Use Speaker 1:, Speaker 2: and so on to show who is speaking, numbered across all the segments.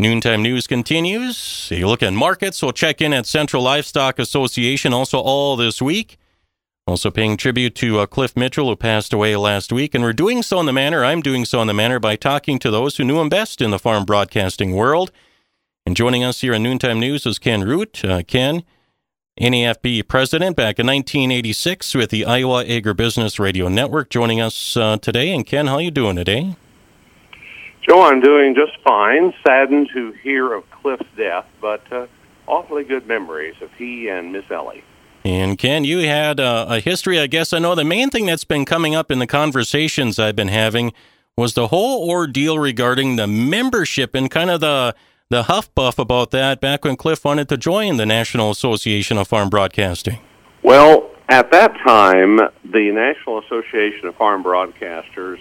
Speaker 1: Noontime News continues. A look at markets. We'll check in at Central Livestock Association also all this week. Also paying tribute to Cliff Mitchell, who passed away last week. And we're doing so in the manner, I'm doing so in the manner, by talking to those who knew him best in the farm broadcasting world. And joining us here on Noontime News is Ken Root. Ken, NAFB president back in 1986 with the Iowa Agribusiness Radio Network, joining us today. And Ken, how you doing today?
Speaker 2: Joe, I'm doing just fine. Saddened to hear of Cliff's death, but awfully good memories of he and Miss Ellie.
Speaker 1: And Ken, you had a history, I guess. I know the main thing that's been coming up in the conversations I've been having was the whole ordeal regarding the membership and kind of the huff-puff about that back when Cliff wanted to join the National Association of Farm Broadcasting.
Speaker 2: Well, at that time, the National Association of Farm Broadcasters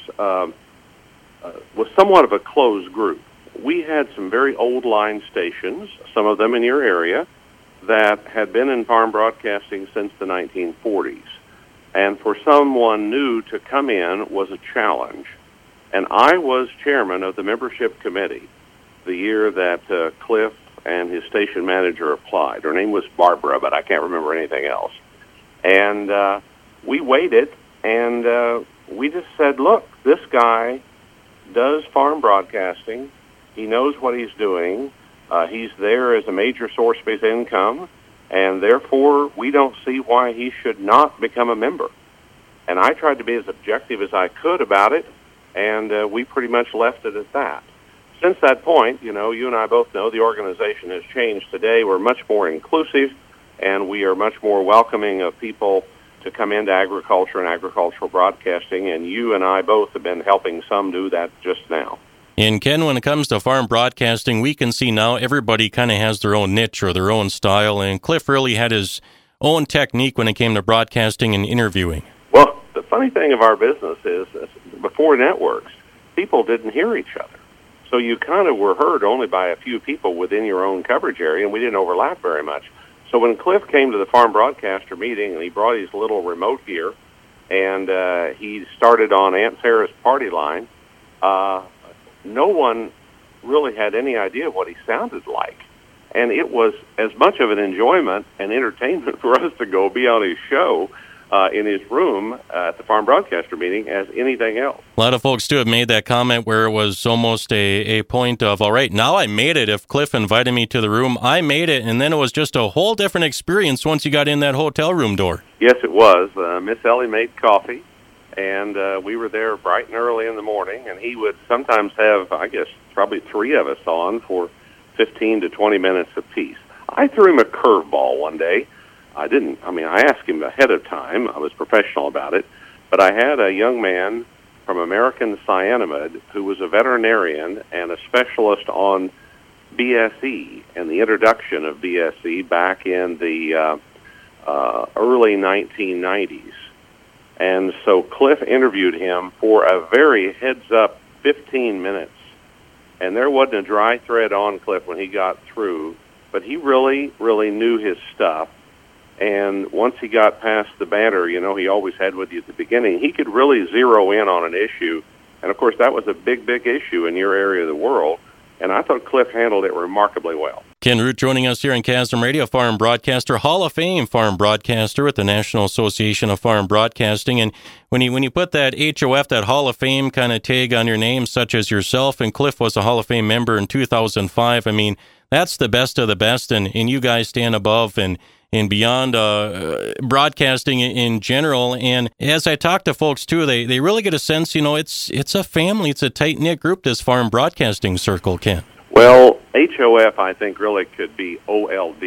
Speaker 2: was somewhat of a closed group. We had some very old line stations, some of them in your area, that had been in farm broadcasting since the 1940s. And for someone new to come in was a challenge. And I was chairman of the membership committee the year that Cliff and his station manager applied. Her name was Barbara, but I can't remember anything else. And we waited, and we just said, look, this guy does farm broadcasting. He knows what he's doing. He's there as a major source of his income, and therefore we don't see why he should not become a member. And I tried to be as objective as I could about it, and we pretty much left it at that. Since that point, you know, you and I both know the organization has changed today. We're much more inclusive, and we are much more welcoming of people to come into agriculture and agricultural broadcasting, and you and I both have been helping some do that just now.
Speaker 1: And Ken, when it comes to farm broadcasting, we can see now everybody kind of has their own niche or their own style, and Cliff really had his own technique when it came to broadcasting and interviewing.
Speaker 2: Well, the funny thing of our business is, before networks, people didn't hear each other. So you kind of were heard only by a few people within your own coverage area, and we didn't overlap very much. So when Cliff came to the farm broadcaster meeting, and he brought his little remote here, and he started on Aunt Sarah's party line, no one really had any idea what he sounded like. And it was as much of an enjoyment and entertainment for us to go be on his show in his room at the farm broadcaster meeting as anything else.
Speaker 1: A lot of folks, too, have made that comment where it was almost a point of, all right, now I made it. If Cliff invited me to the room, I made it. And then it was just a whole different experience once you got in that hotel room door.
Speaker 2: Yes, it was. Miss Ellie made coffee, and we were there bright and early in the morning, and he would sometimes have, I guess, probably three of us on for 15 to 20 minutes apiece. I threw him a curveball one day. I asked him ahead of time. I was professional about it. But I had a young man from American Cyanamid who was a veterinarian and a specialist on BSE and the introduction of BSE back in the early 1990s. And so Cliff interviewed him for a very heads-up 15 minutes. And there wasn't a dry thread on Cliff when he got through, but he really, really knew his stuff. And once he got past the banter, you know, he always had with you at the beginning, he could really zero in on an issue. And, of course, that was a big, big issue in your area of the world. And I thought Cliff handled it remarkably well.
Speaker 1: Ken Root joining us here on Chasm Radio, farm broadcaster, Hall of Fame farm broadcaster with the National Association of Farm Broadcasting. And when you put that HOF, that Hall of Fame kind of tag on your name, such as yourself, and Cliff was a Hall of Fame member in 2005, I mean, that's the best of the best, and you guys stand above and beyond broadcasting in general. And as I talk to folks, too, they really get a sense, you know, it's a family, it's a tight-knit group, this farm broadcasting circle, Ken.
Speaker 2: Well, HOF, I think, really could be OLD.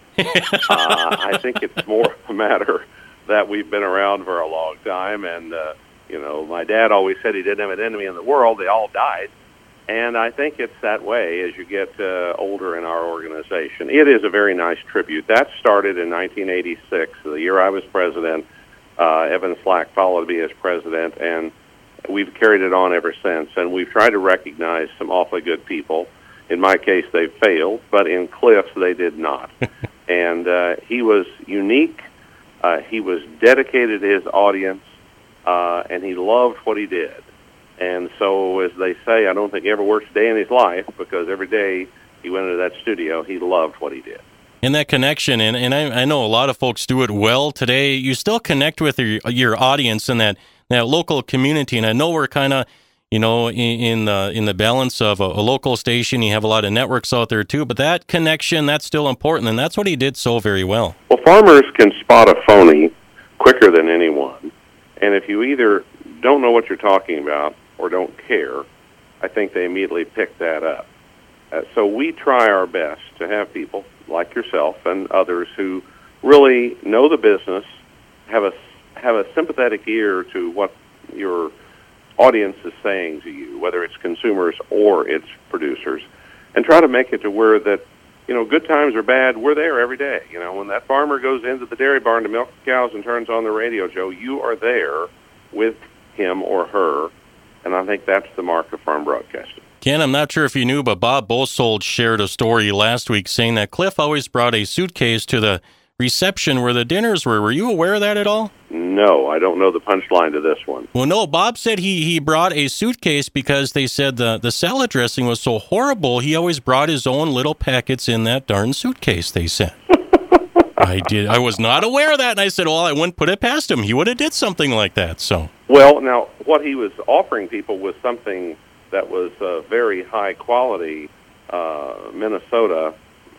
Speaker 2: I think it's more a matter that we've been around for a long time, and, you know, my dad always said he didn't have an enemy in the world. They all died. And I think it's that way as you get older in our organization. It is a very nice tribute. That started in 1986, the year I was president. Evan Slack followed me as president, and we've carried it on ever since. And we've tried to recognize some awfully good people. In my case, they failed, but in Cliff's, they did not. And he was unique. He was dedicated to his audience, and he loved what he did. And so, as they say, I don't think he ever worked a day in his life, because every day he went into that studio, he loved what he did.
Speaker 1: And that connection, and I know a lot of folks do it well today. You still connect with your audience and that local community. And I know we're kind of, in the balance of a local station. You have a lot of networks out there too, but that connection, that's still important, and that's what he did so very well.
Speaker 2: Well, farmers can spot a phony quicker than anyone, and if you either don't know what you're talking about or don't care, I think they immediately pick that up. So we try our best to have people like yourself and others who really know the business, have a sympathetic ear to what your audience is saying to you, whether it's consumers or it's producers, and try to make it to where that, good times or bad, we're there every day. When that farmer goes into the dairy barn to milk the cows and turns on the radio, Joe, you are there with him or her, and I think that's the mark of farm broadcasting.
Speaker 1: Ken, I'm not sure if you knew, but Bob Bosold shared a story last week saying that Cliff always brought a suitcase to the reception where the dinners were. Were you aware of that at all?
Speaker 2: No, I don't know the punchline to this one.
Speaker 1: Well, no, Bob said he brought a suitcase because they said the salad dressing was so horrible, he always brought his own little packets in that darn suitcase, they said. I was not aware of that, and I said, well, I wouldn't put it past him. He would have did something like that, so.
Speaker 2: Well, now, what he was offering people was something that was very high quality Minnesota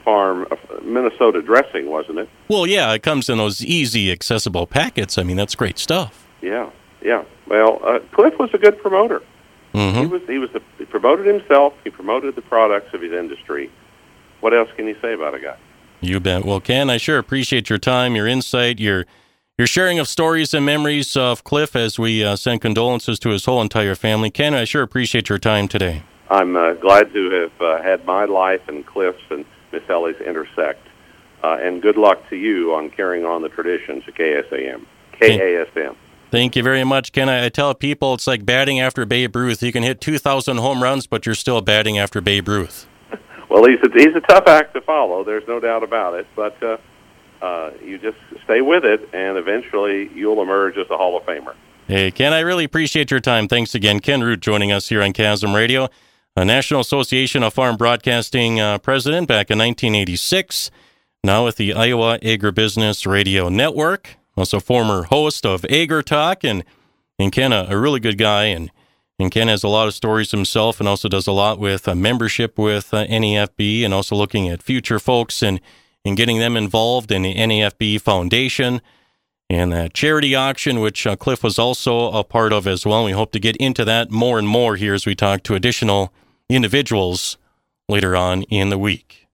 Speaker 2: dressing, wasn't it?
Speaker 1: Well, yeah, it comes in those easy, accessible packets. I mean, that's great stuff.
Speaker 2: Yeah. Well, Cliff was a good promoter.
Speaker 1: Mm-hmm.
Speaker 2: He promoted himself. He promoted the products of his industry. What else can you say about a guy?
Speaker 1: You bet. Well, Ken, I sure appreciate your time, your insight, your sharing of stories and memories of Cliff as we send condolences to his whole entire family. Ken, I sure appreciate your time today.
Speaker 2: I'm glad to have had my life and Cliff's and Miss Ellie's intersect. And good luck to you on carrying on the traditions of KASM.
Speaker 1: Thank you very much, Ken. I tell people it's like batting after Babe Ruth. You can hit 2,000 home runs, but you're still batting after Babe Ruth.
Speaker 2: Well, he's a tough act to follow. There's no doubt about it. But you just stay with it, and eventually you'll emerge as a Hall of Famer.
Speaker 1: Hey, Ken, I really appreciate your time. Thanks again. Ken Root joining us here on KASM Radio, a National Association of Farm Broadcasting president back in 1986, now with the Iowa Agribusiness Radio Network, also former host of Agri Talk, and Ken, a really good guy, and Ken has a lot of stories himself and also does a lot with membership with NAFB and also looking at future folks and getting them involved in the NAFB Foundation and that charity auction, which Cliff was also a part of as well. We hope to get into that more and more here as we talk to additional individuals later on in the week.